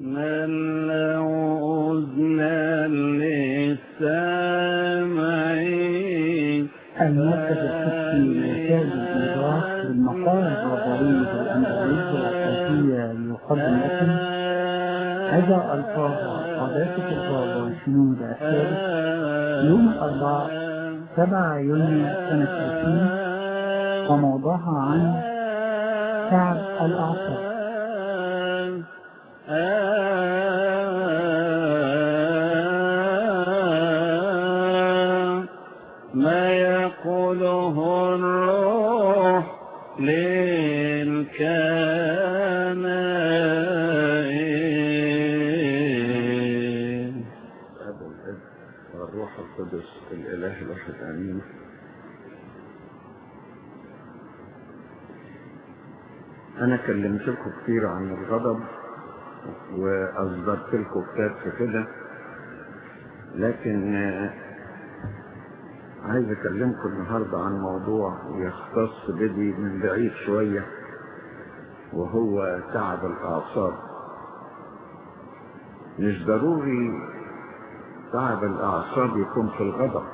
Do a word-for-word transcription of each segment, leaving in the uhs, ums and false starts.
من له أذنان للسامعين. المركز القدسي مركز الإيضاح للمقال الربوي والأندلس والصوتية يقدم لكم هذا ألفاظ قداسة البابا شنود الثالث يوم الأربعاء سبعة يونيو سنة ألفين، وموضوعها عن تعب الأعصاب. ما يقوله الروح للكنائس. أب الأب والروح القدس الإله الواحد آمين. أنا كلمتكم كتير عن الغضب وأصدرت لكم كتاب في كده، لكن عايز أكلمكم النهاردة عن موضوع يختص بدي من بعيد شوية، وهو تعب الأعصاب. مش ضروري تعب الأعصاب يكون في الغضب،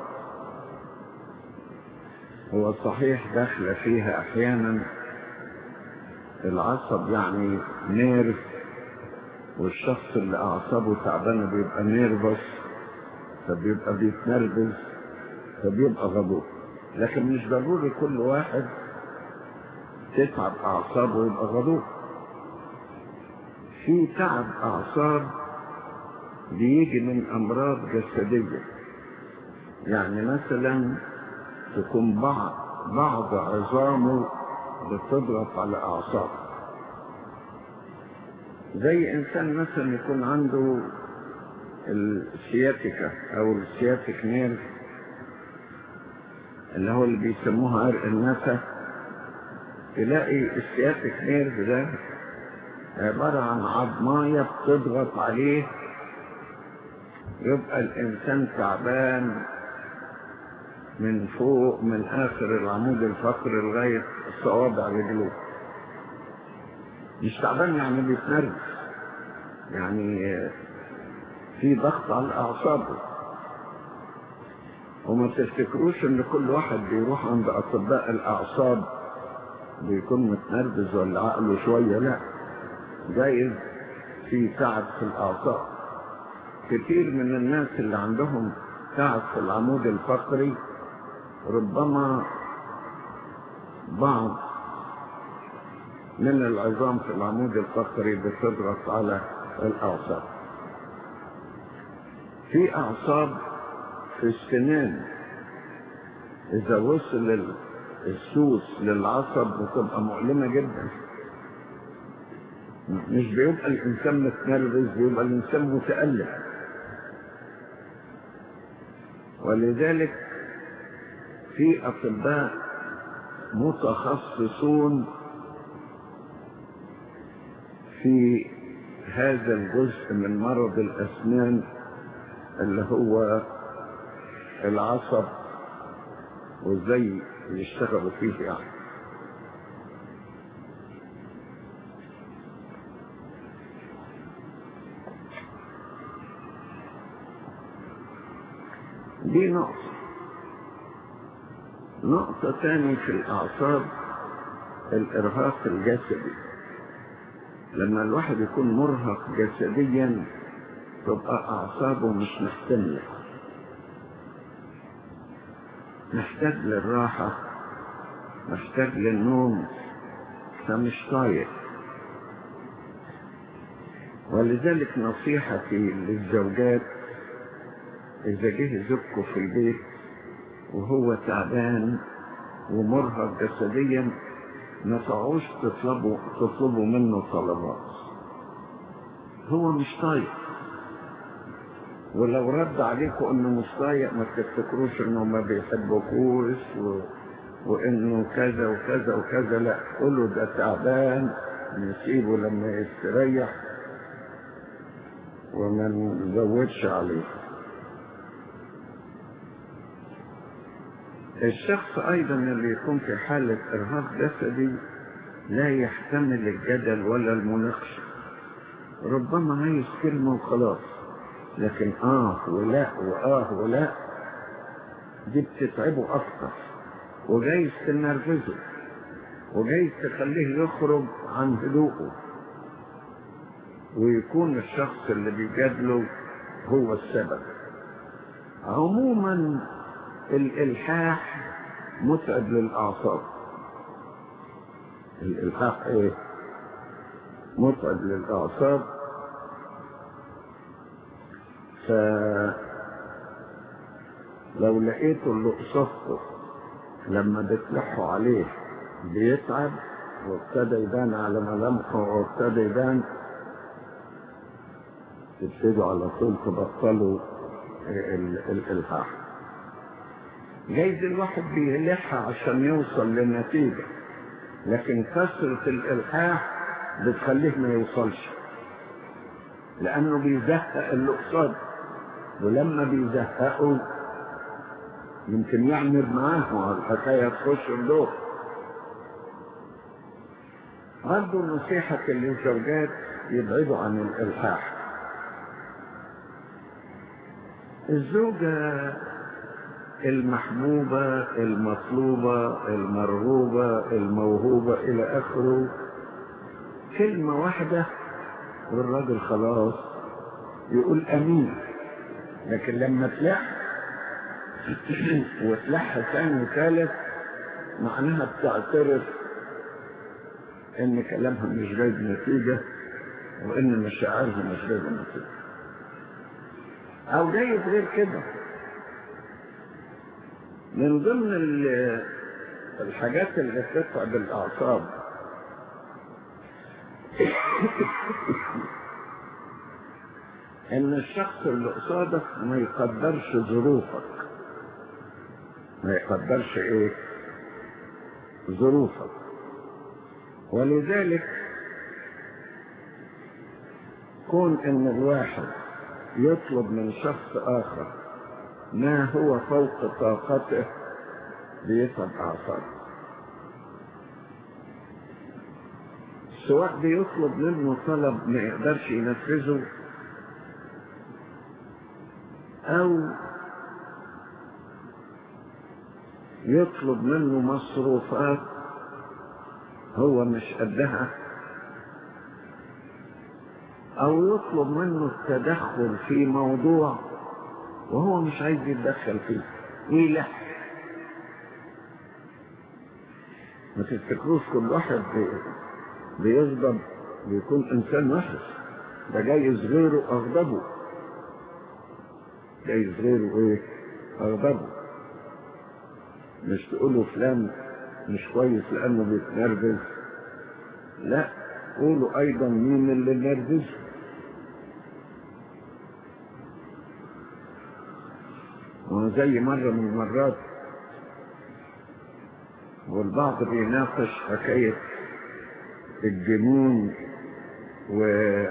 هو صحيح داخل فيها أحيانا العصب، يعني نيرف، والشخص اللي أعصابه تعبانة بيبقى نيرفس، فبيبقى بيتنرفز، فبيبقى غضوب. لكن مش ضروري كل واحد تتعب أعصابه ويبقى غضوب. في تعب أعصاب بيجي من أمراض جسدية، يعني مثلا تكون بعض بعض عظامه بتضغط على أعصابه، زي إنسان مثلا يكون عنده السياتيكا أو السياتيك نيرف، اللي هو اللي بيسموها عرق النفس. تلاقي السياتيك نيرف ده عبارة عن عظماية بتضغط عليه، يبقى الإنسان تعبان من فوق، من آخر العمود الفقري لغاية صوابع رجله. مش تعبان يعني بيتنرفز، يعني في ضغط على أعصابه. وما تفتكروش ان كل واحد بيروح عند اطباء الاعصاب بيكون متنرفز ولا عقله شويه، لا، جايز في تعب في الاعصاب. كتير من الناس اللي عندهم تعب في العمود الفقري ربما بعض من العظام في العمود الفقري بتضغط على الاعصاب. في اعصاب في السنان إذا وصل السوس للعصب بتبقى مؤلمة جدا. مش بيبقى الإنسان متنرفز، بيبقى الإنسان متألم. ولذلك في أطباء متخصصون في هذا الجزء من مرض الأسنان اللي هو العصب، وازاي يشتغلوا فيه. يعني دي نقطة. نقطة تاني في الأعصاب الإرهاق الجسدي. لما الواحد يكون مرهق جسديا تبقى أعصابه مش محتملة، محتاج للراحة، محتاج للنوم، فمش طايق. ولذلك نصيحتي للزوجات إذا جه زوجكم في البيت وهو تعبان ومرهق جسديا، ما تقعوش تطلبوا تطلبوا منه طلبات، هو مش طايق. ولو رد عليكم انه مش طايق ما تفتكروش انه ما بيحبكوش و... وانه كذا وكذا وكذا، لا، قولوا ده تعبان، نسيبه لما يستريح وما نزودش عليه. الشخص ايضا اللي يكون في حالة ارهاق جسدي لا يحتمل الجدل ولا المناقشة، ربما عايز كلمة وخلاص، لكن آه ولا وآه ولا دي بتتعبه أكتر، وجايز تنرفزه، وجايز تخليه يخرج عن هدوءه، ويكون الشخص اللي بيجادله هو السبب. عموما الإلحاح متعب للأعصاب. الإلحاح إيه؟ متعب للأعصاب. فلو لقيته اللي قصته لما بتلحوا عليه بيتعب وابتدى يبان على ملامحه وابتدى يبان، تبتدوا على طول تبطلوا الإلحاح. جايز الواحد بيلح عشان يوصل للنتيجة، لكن كثرة الإلحاح بتخليه ما يوصلش، لأنه بيزهق اللي قصاده، ولما بيزهقه يمكن يعمل معاه الحكاية تخش الدور. برضه نصيحة للزوجات يبعدوا عن الإلحاح. الزوجة المحبوبة المطلوبة المرغوبة الموهوبة إلى آخره، كلمة واحدة والراجل خلاص يقول أمين. لكن لما تلح وتلح ثاني وثالث معناها بتعترف إن كلامها مش جايب نتيجة، وإن مشاعرها مش جايبة نتيجة، أو جايب غير كده. من ضمن الحاجات اللي تتعب الأعصاب إن الشخص اللي قصادك ما يقدرش ظروفك، ما يقدرش إيه؟ ظروفك. ولذلك كون إن الواحد يطلب من شخص آخر ما هو فوق طاقته بيتعب أعصابه، سواء بيطلب منه طلب ما يقدرش ينفذه، أو يطلب منه مصروفات هو مش قدها، أو يطلب منه التدخل في موضوع وهو مش عايز يتدخل فيه ويلح. ما تفتكروش كل واحد بيغضب بيكون إنسان وحش، ده جايز غيره أغضبه، جايز غيره إيه؟ أغضبه. مش تقولوا فلان مش كويس لأنه بيتنرفز، لا، قولوا أيضا مين اللي نرفز. وزي مرة من المرات والبعض بيناقش حكاية الجنون و...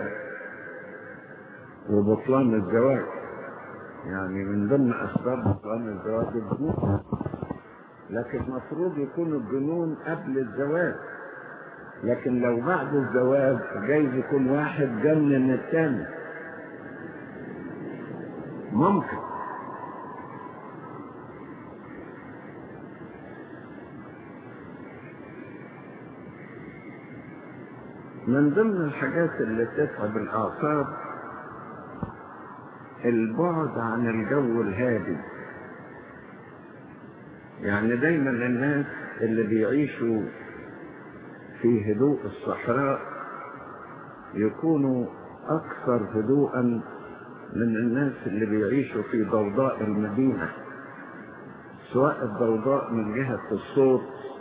وبطلان الزواج، يعني من ضمن أسباب بطلان الزواج الجنون، لكن المفروض يكون الجنون قبل الزواج، لكن لو بعد الزواج جايز يكون واحد جنن الثاني، ممكن. من ضمن الحاجات اللي تتعب الأعصاب البعد عن الجو الهادي. يعني دايما الناس اللي بيعيشوا في هدوء الصحراء يكونوا أكثر هدوءا من الناس اللي بيعيشوا في ضوضاء المدينة، سواء الضوضاء من جهة الصوت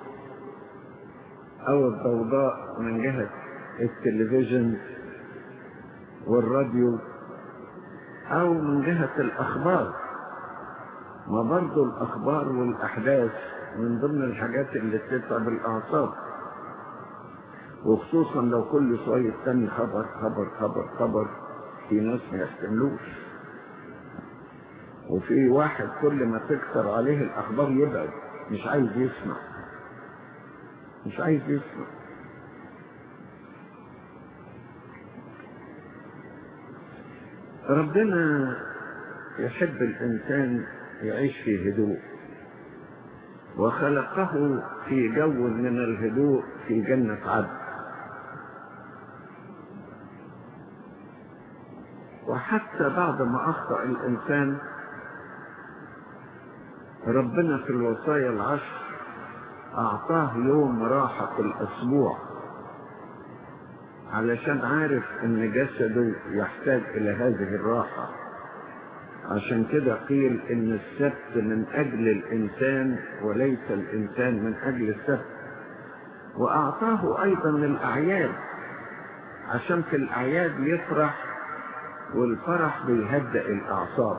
أو الضوضاء من جهة التلفزيون والراديو أو من جهة الأخبار. ما برضو الأخبار والأحداث من ضمن الحاجات اللي تتعب الأعصاب، وخصوصا لو كل شوية تاني خبر خبر خبر خبر، في ناس ما يحتملوش، وفي واحد كل ما تكتر عليه الأخبار يبعد، مش عايز يسمع مش عايز يسمع ربنا يحب الإنسان يعيش في هدوء، وخلقه في جو من الهدوء في جنة عدن. وحتى بعد ما أخطأ الإنسان ربنا في الوصايا العشر أعطاه يوم راحة في الأسبوع، علشان عارف إن جسده يحتاج إلى هذه الراحة. عشان كده قيل إن السبت من أجل الإنسان وليس الإنسان من أجل السبت. وأعطاه أيضا الأعياد عشان في الأعياد يفرح، والفرح بيهدئ الأعصاب.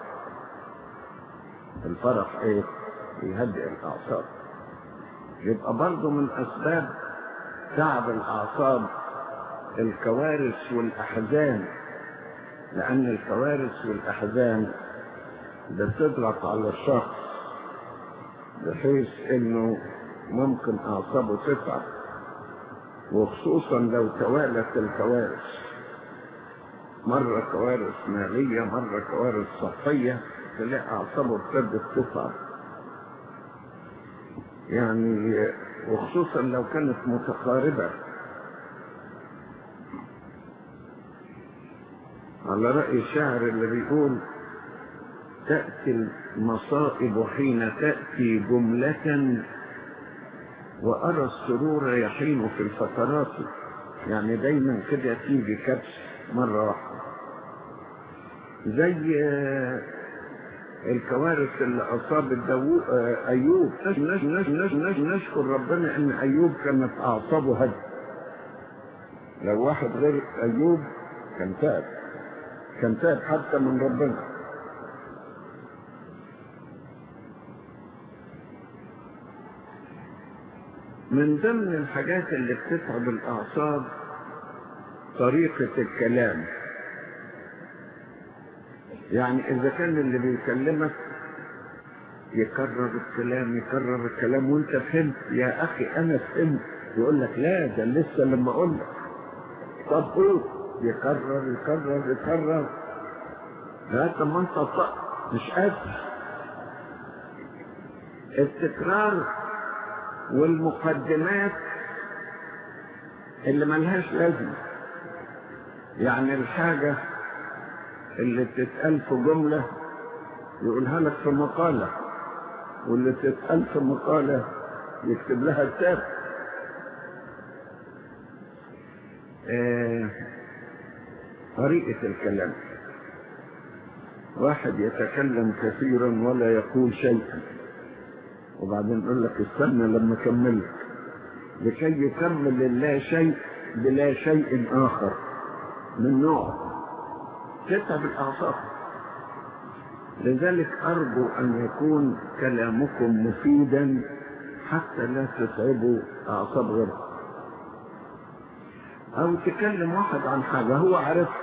الفرح إيه؟ بيهدئ الأعصاب. يبقى برضو من أسباب تعب الأعصاب الكوارث والأحزان، لأن الكوارث والأحزان بتضغط على الشخص بحيث إنه ممكن أعصابه تتعب، وخصوصا لو توالت الكوارث، مرة كوارث مالية مرة كوارث صحية، تلاقي أعصابه ابتدت تتعب يعني، وخصوصا لو كانت متقاربة. على رأي الشاعر اللي بيقول: تأتي المصائب حين تأتي جملة، وأرى السرور يحين في الفترات. يعني دايما كده تيجي كبش مرة واحدة، زي الكوارث اللي أصابت داوود أيوب. نشكر ربنا إن أيوب كانت أعصابه هدى. لو واحد غير أيوب كان تاب، كان تاب حتى من ربنا. من ضمن الحاجات اللي بتتعب الأعصاب طريقة الكلام. يعني إذا كان اللي بيكلمك يكرر الكلام يكرر الكلام وانت فهمت، يا أخي أنا فهمت، يقول لك لا ده لسه لما أقول لك. طب قول، يكرر يكرر يكرر لغاية ما انت طق مش قادر. التكرار والمقدمات اللي ملهاش لازمة، يعني الحاجة اللي تتقال في جملة يقولها لك في مقالة، واللي تتقال في مقالة يكتب لها كتاب. آه طريقة الكلام، واحد يتكلم كثيرا ولا يقول شيئا، وبعدين يقول لك استنى لما اكملك، لكي يكمل اللا شيء بلا شيء آخر من نوع تتعب الأعصاب. لذلك أرجو أن يكون كلامكم مفيدا حتى لا تتعبوا أعصاب غيركم. أو تكلم واحد عن حاجة هو عارفها،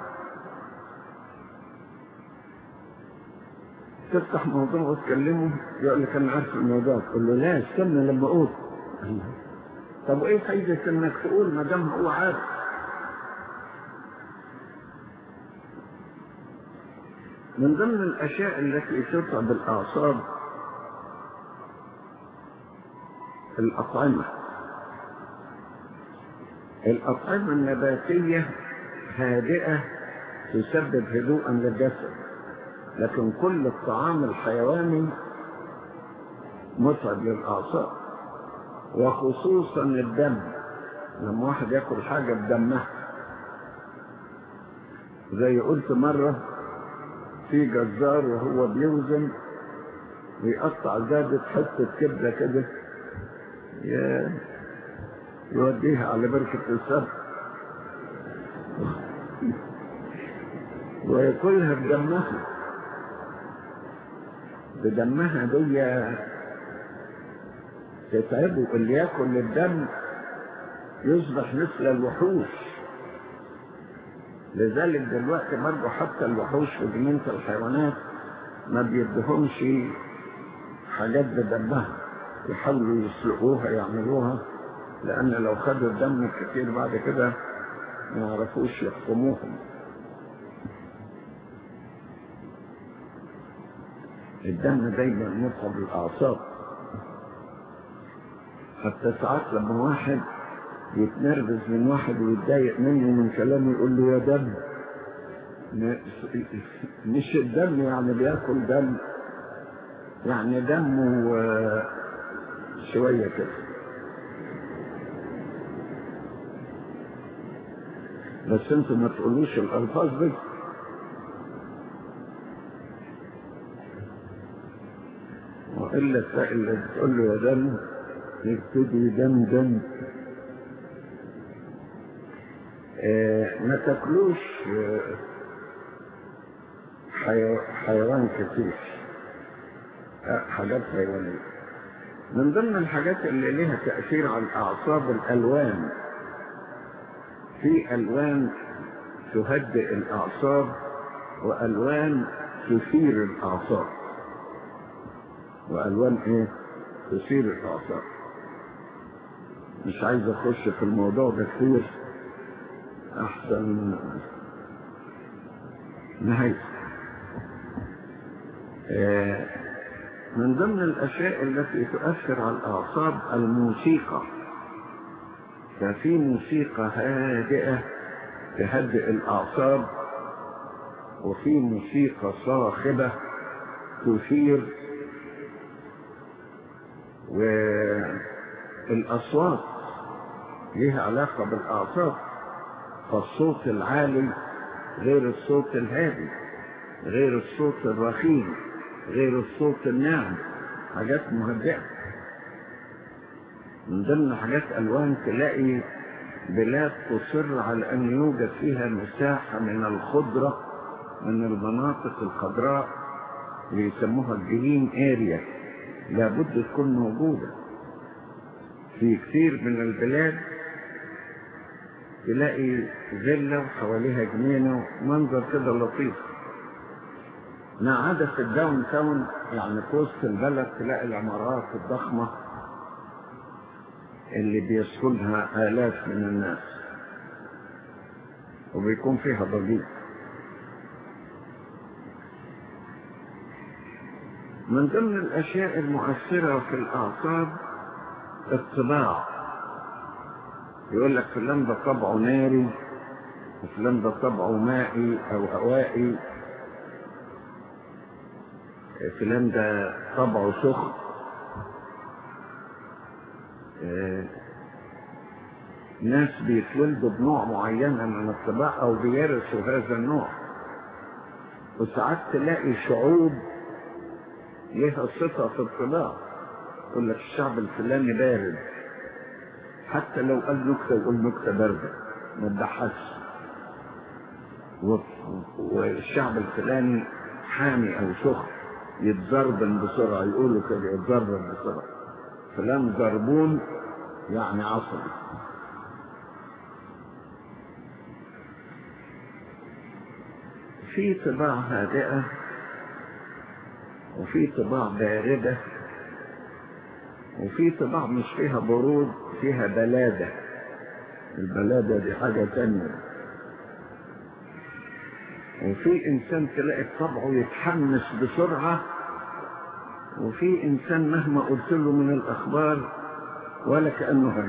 تفتح موضوع وتكلمه يقول لك أنا عارف الموضوع، تقول له لا استنى لما أقول. طب وإيه فايدة إنك تقول ما دام هو عارف؟ من ضمن الأشياء التي تتعب الأعصاب الأطعمة. الأطعمة النباتية هادئة تسبب هدوءا للجسد، لكن كل الطعام الحيواني متعب للأعصاب، وخصوصا الدم. لما واحد يأكل حاجة بدمها، زي قلت مرة في جزار وهو بيوزن ويقطع زادة حتة كبدة كده يوديها على بركة السبت ويأكلها بدمها. بدمها دي تتعبه. اللي يأكل الدم يصبح مثل الوحوش. لذلك دلوقتي برضه حتى الوحوش في جنينة الحيوانات ما بيدهمش حاجات بدمها، يحاولوا يسلقوها يعملوها، لأن لو خدوا الدم كتير بعد كده ما يعرفوش يحكموهم. الدم دايما متعب للأعصاب. حتى ساعات لما واحد يتنرفز من واحد ويتضايق منه من كلامه يقول له يا دم، مش الدم يعني بياكل دم، يعني دمه شوية كده. بس انتوا ما تقولوش الألفاظ دي. وإلا اللي تقول له يا دم يبتدي دم دم. اه ما تاكلوش اه حيوان كتير، اه حاجات حيوانية. من ضمن الحاجات اللي لها تأثير على الأعصاب الألوان. في ألوان تهدئ الأعصاب وألوان تثير الأعصاب. وألوان إيه؟ تثير الأعصاب. مش عايز أخش في الموضوع ده كتير أحسن نهاية. آه من ضمن الأشياء التي تؤثر على الأعصاب الموسيقى. ففي موسيقى هادئة تهدئ الأعصاب، وفي موسيقى صاخبة تثير. والأصوات لها علاقة بالأعصاب، فالصوت العالي غير الصوت الهادي، غير الصوت الرخيم، غير الصوت الناعم، حاجات مهدئة. من ضمن حاجات ألوان تلاقي بلاد تصر على أن يوجد فيها مساحة من الخضرة، من المناطق الخضراء اللي يسموها الجرين اريا، لابد تكون موجودة. في كثير من البلاد تلاقي فيلا وحواليها جنينة، منظر كده لطيف. ما عدا في الداون تاون، يعني في وسط البلد تلاقي العمارات الضخمة اللي بيسكنها آلاف من الناس وبيكون فيها ضجيج. من ضمن الأشياء المؤثرة في الأعصاب الطباع. يقول لك فلان ده طبعه ناري، وفلان ده طبعه مائي أو هوائي، فلان ده طبعه سخن. ناس بيتولدوا بنوع معينة من الطباع أو بيرثوا هذا النوع. وساعات تلاقي شعوب لها صفة في الطباع. يقول لك الشعب الفلاني بارد، حتى لو قال نكتة يقول نكتة باردة ما تضحكش. والشعب الفلاني حامي أو سخن، يتزربن بسرعة، يقولوا كده يتزربن بسرعة. فلان زربون يعني عصبي. في طباع هادئة وفي طباع باردة، وفي طباع مش فيها برود، فيها بلادة. البلادة دي حاجة تانية. وفي إنسان تلاقي طبعه يتحمس بسرعة، وفي إنسان مهما قلت له من الأخبار ولا كأنه هم.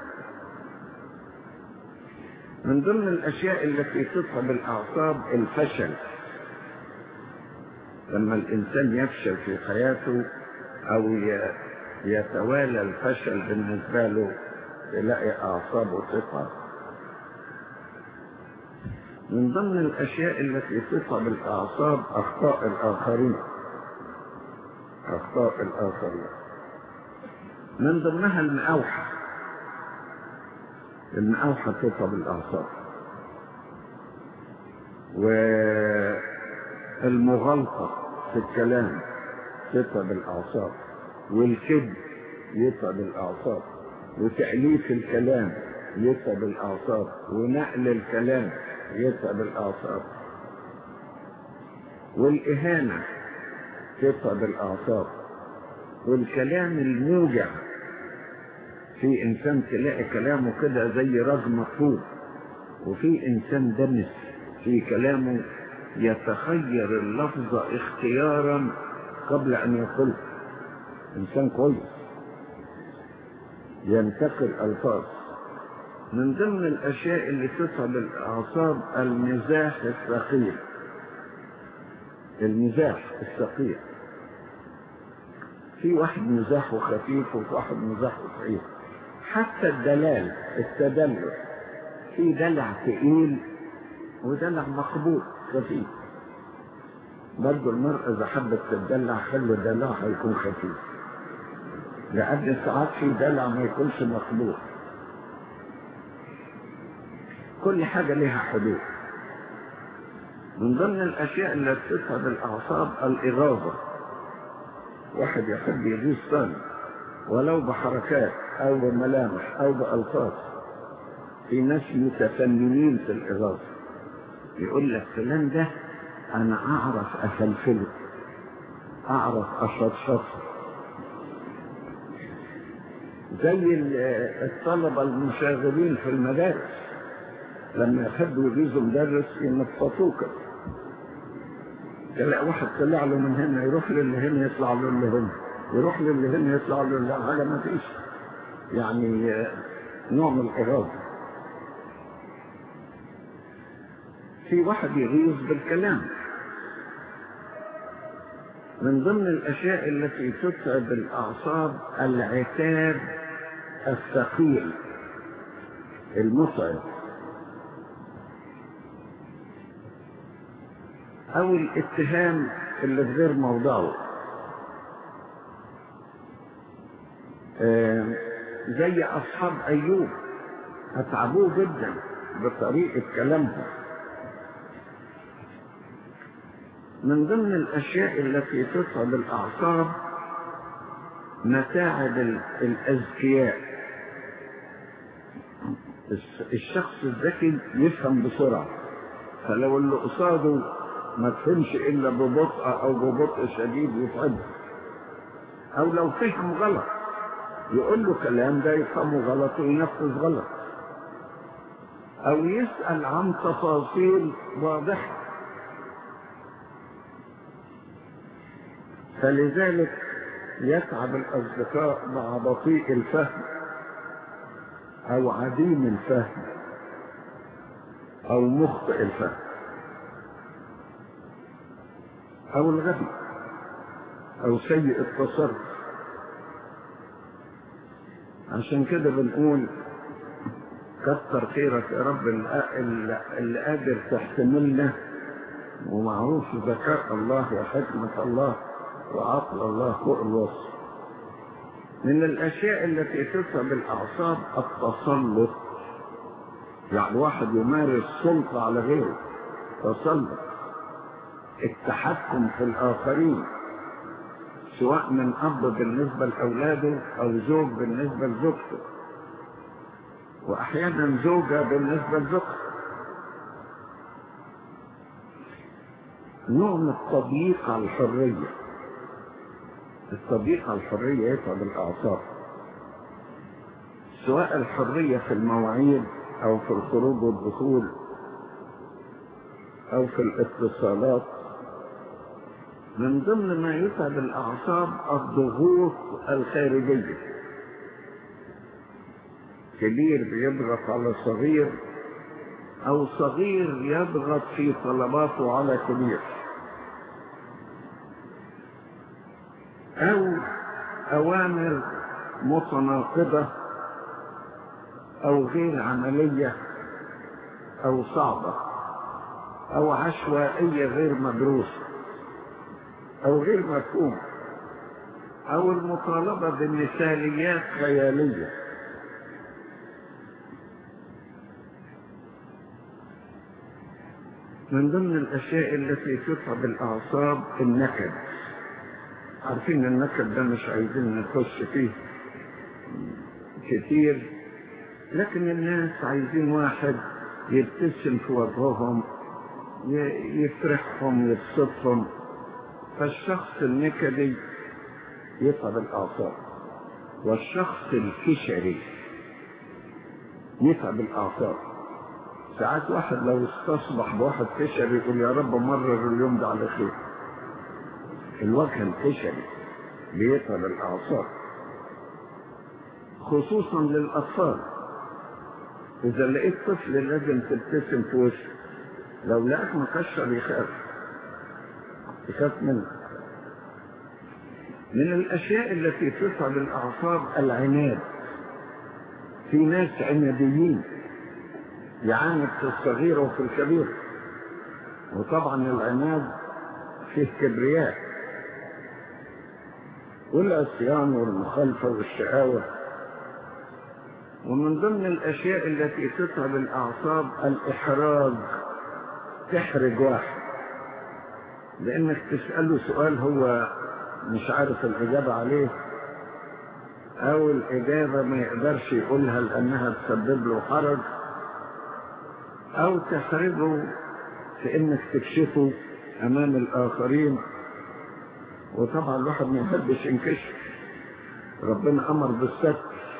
من ضمن الأشياء التي تتعب الأعصاب الفشل. لما الإنسان يفشل في حياته أو يتوالى الفشل بالنسبة له تلاقي أعصابه تتعب. من ضمن الأشياء التي تتعب الأعصاب أخطاء الآخرين. أخطاء الآخرين من ضمنها المقاوحة. المقاوحة تتعب الأعصاب، والمغالطة في الكلام تتعب الأعصاب، والكذب يتعب الأعصاب، وتأليف الكلام يتعب الأعصاب، ونقل الكلام يتعب الأعصاب، والإهانة تتعب الأعصاب، والكلام الموجع. في إنسان تلاقي كلامه كده زي رجم مطلوب، وفي إنسان دمس في كلامه يتخير اللفظ اختيارا قبل أن يقول. إنسان كويس ينتقي الألفاظ. من ضمن الأشياء اللي تتعب الأعصاب المزاح الثقيل. المزاح الثقيل، في واحد مزاحه خفيف وفي واحد مزاحه ثقيل. حتى الدلال التدلل، في دلع ثقيل ودلع مقبول خفيف. برضه المرأة إذا حبت تدلع خلي دلعها يكون خفيف، لأن ساعات في دلع ما يكونش مقبول. كل حاجة لها حدود. من ضمن الأشياء اللي تتعب الأعصاب الإغاظة. واحد يحب يغيظ ثاني ولو بحركات أو بملامح أو بألفاظ. في ناس متفننين في الإغاظة، يقول لك فلان ده أنا أعرف أفلفله، أعرف أشطشطه. زي الطلبة المشاغبين في المدارس لما يحبوا يغيظوا مدرس ينفطوه كده، تلاقي واحد طلع له من هنا يروح للي هنا يطلع له اللي هنا، يروح للي هنا يطلع له اللي هنا. حاجة ما فيش، يعني نوع من الإغاظة. في واحد يغيظ بالكلام. من ضمن الأشياء التي تتعب الأعصاب العتاب الثقيل المتعب، أو الاتهام اللي في غير موضعه. آه زي أصحاب أيوب، أتعبوه جدا بطريقة كلامهم. من ضمن الأشياء التي تتعب الأعصاب متاعب الأذكياء. الشخص الذكي يفهم بسرعة، فلو اللي قصاده ما تفهمش إلا ببطء أو ببطء شديد يتعب. أو لو فهم غلط يقول له كلام ده يفهمه غلط وينفذ غلط. أو يسأل عن تفاصيل واضحة. فلذلك يتعب الأصدقاء مع بطيء الفهم أو عديم الفهم أو مخطئ الفهم أو الغبي أو سيء التصرف. عشان كده بنقول كتر خيرك يا رب اللي قادر تحتملنا، ومعروف ذكاء الله وحكمة الله وعقل الله فوق الوصف. من الأشياء التي تتعب الأعصاب التسلط، يعني واحد يمارس سلطة على غيره، تسلط، التحكم في الآخرين، سواء من أب بالنسبة لأولاده أو زوج بالنسبة لزوجته، وأحيانا زوجة بالنسبة لزوجته. نوع من التضييق على الحرية. التضييق على الحرية يتعب الأعصاب، سواء الحرية في المواعيد أو في الخروج والدخول أو في الاتصالات. من ضمن ما يتعب الأعصاب الضغوط الخارجية. كبير بيضغط على صغير أو صغير يضغط في طلباته على كبير، أو أوامر متناقضة أو غير عملية أو صعبة أو عشوائية غير مدروسة أو غير مفهومة، أو المطالبة بمثاليات خيالية. من ضمن الأشياء التي تتعب الأعصاب النكد. عارفين النكد ده مش عايزين نخش فيه كتير، لكن الناس عايزين واحد يبتسم في وجههم، يفرحهم، يبسطهم. فالشخص النكدي يتعب الأعصاب، والشخص الكشري يتعب الأعصاب. ساعات واحد لو استصبح بواحد كشري يقول يا رب مرر اليوم ده على خير. الوجه الخشبي بيتعب الأعصاب، خصوصا للأطفال. إذا لقيت طفل لازم تبتسم في وشه، لو لقاك مكشر يخاف يخاف منك. من الأشياء التي تتعب الأعصاب العناد. في ناس عناديين يعاند في الصغير وفي الكبير، وطبعا العناد فيه كبرياء والعصيان والمخالفة والشقاوة. ومن ضمن الأشياء التي تتعب الأعصاب الإحراج، تحرج واحد لأنك تسأله سؤال هو مش عارف الإجابة عليه، أو الإجابة ما يقدرش يقولها لأنها تسبب له حرج، أو تحرجه في إنك تكشفه أمام الآخرين. وطبعا الواحد ما يحبش ينكشف، ربنا أمر بالستر.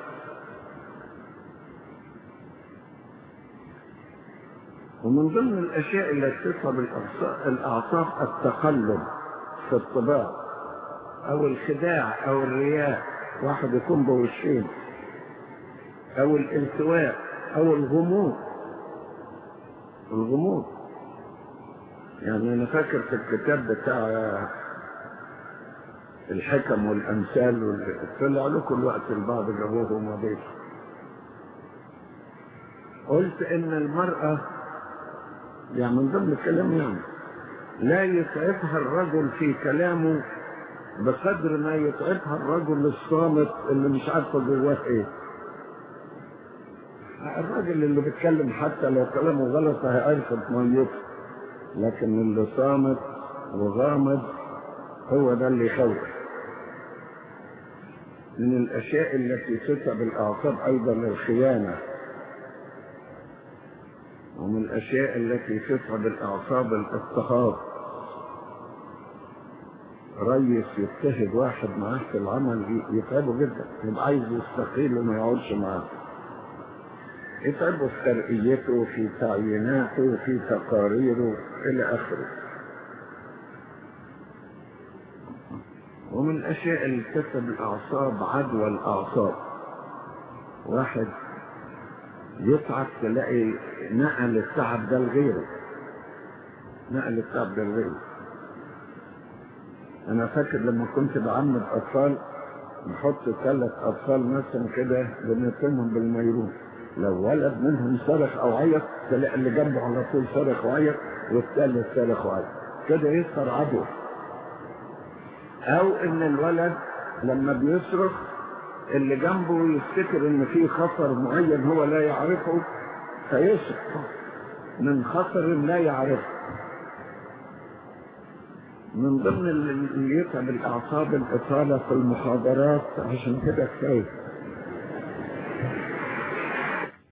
ومن ضمن الأشياء التي تتعب الأعصاب التقلب في الطباع، أو الخداع أو الرياء، واحد يكون بوشين، أو الالتواء أو الغموض. الغموض يعني أنا فاكر في الكتاب بتاع الحكم والأمثال واللي طلع له كل وقت البعض جابوهم وضيفه، قلت إن المرأة يعني من ضمن الكلام يعني لا يتعبها الرجل في كلامه بقدر ما يتعبها الرجل الصامت اللي مش عارفه جواه ايه. الراجل اللي بيتكلم حتى لو كلامه غلط هيعرف ميته، لكن اللي صامت وغامض هو ده اللي يخوف. من الاشياء التي تتعب الاعصاب ايضا الخيانه، ومن الاشياء التي تتعب الاعصاب الاضطهاد. ريس يضطهد واحد معاه في العمل يتعبه جدا، يبقى عايز يستقيل وما يقعدش معاه، يتعبه في ترقيته في تعييناته في تقاريره الى اخره. ومن الاشياء اللي تتعب الاعصاب عدوى الاعصاب. واحد يتعب تلاقي نقل التعب ده لغيره، نقل التعب ده لغيره. انا فاكر لما كنت بعمد اطفال نحط ثلاث اطفال مثلا كده بنتمهم بالميرون، لو ولد منهم صرخ او عيط تلاقي اللي جنبه على طول صرخ وعيط والثالث صرخ وعيط، كده يصير عدوى. او ان الولد لما بيصرخ اللي جنبه يفتكر ان في خطر معين هو لا يعرفه فيصرخ من خطر لا يعرفه. من ضمن اللي يتعب الاعصاب الاطاله في المحاضرات، عشان كده كفايه